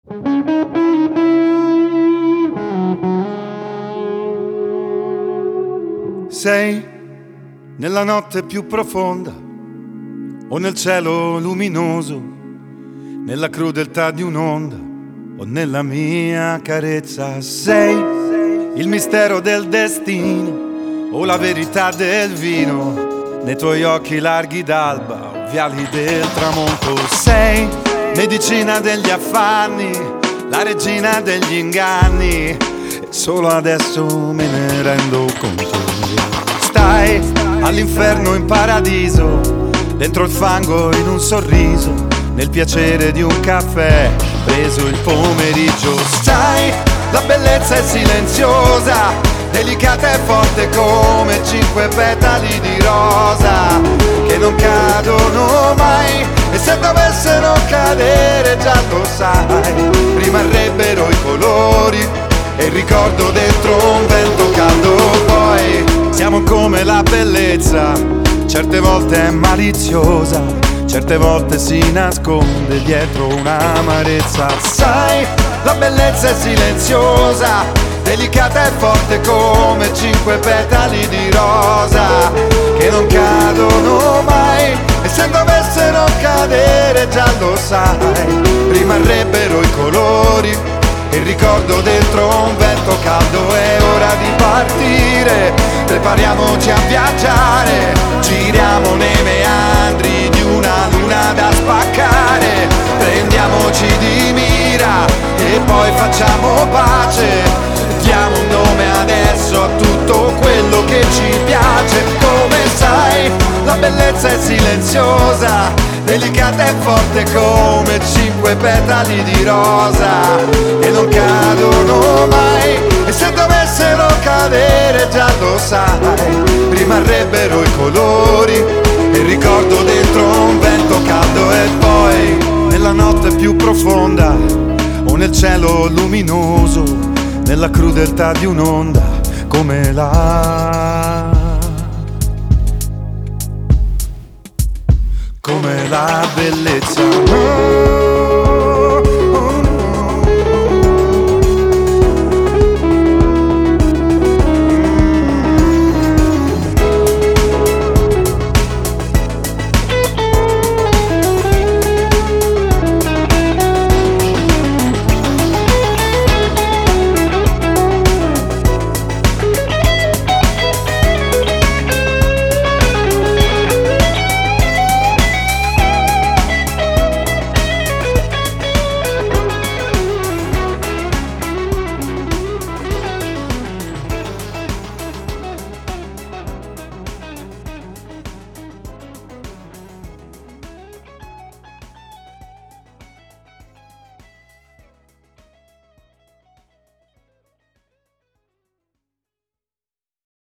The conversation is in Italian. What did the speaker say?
Sei nella notte più profonda o nel cielo luminoso, nella crudeltà di un'onda o nella mia carezza. Sei il mistero del destino o la verità del vino, nei tuoi occhi larghi d'alba o viali del tramonto. Sei medicina degli affanni, la regina degli inganni, e solo adesso me ne rendo conto. Stai all'inferno in paradiso, dentro il fango in un sorriso, nel piacere di un caffè preso il pomeriggio. Sai, la bellezza è silenziosa, delicata e forte come 5 petali di rosa che non cadono mai, e se dovessero cadere già lo sai, rimarrebbero i colori e il ricordo dentro un vento caldo. Poi siamo come la bellezza, certe volte è maliziosa, certe volte si nasconde dietro un'amarezza. Sai, la bellezza è silenziosa, delicata e forte come 5 petali di rosa che non cadono mai, e se dovessero cadere già lo sai, rimarrebbero i colori e il ricordo dentro un vento caldo. È ora di partire, prepariamoci a viaggiare, giriamo nei meandri di una luna da spaccare, prendiamoci di mira e poi facciamo pace, diamo un nome adesso a tutto quello che ci piace. Come sai, la bellezza è silenziosa, delicata e forte come 5 petali di rosa che non cadono mai, e se dovessero cadere già lo sai, rimarrebbero i colori e il ricordo dentro un vento caldo. E poi nella notte più profonda o nel cielo luminoso, nella crudeltà di un'onda come la bellezza.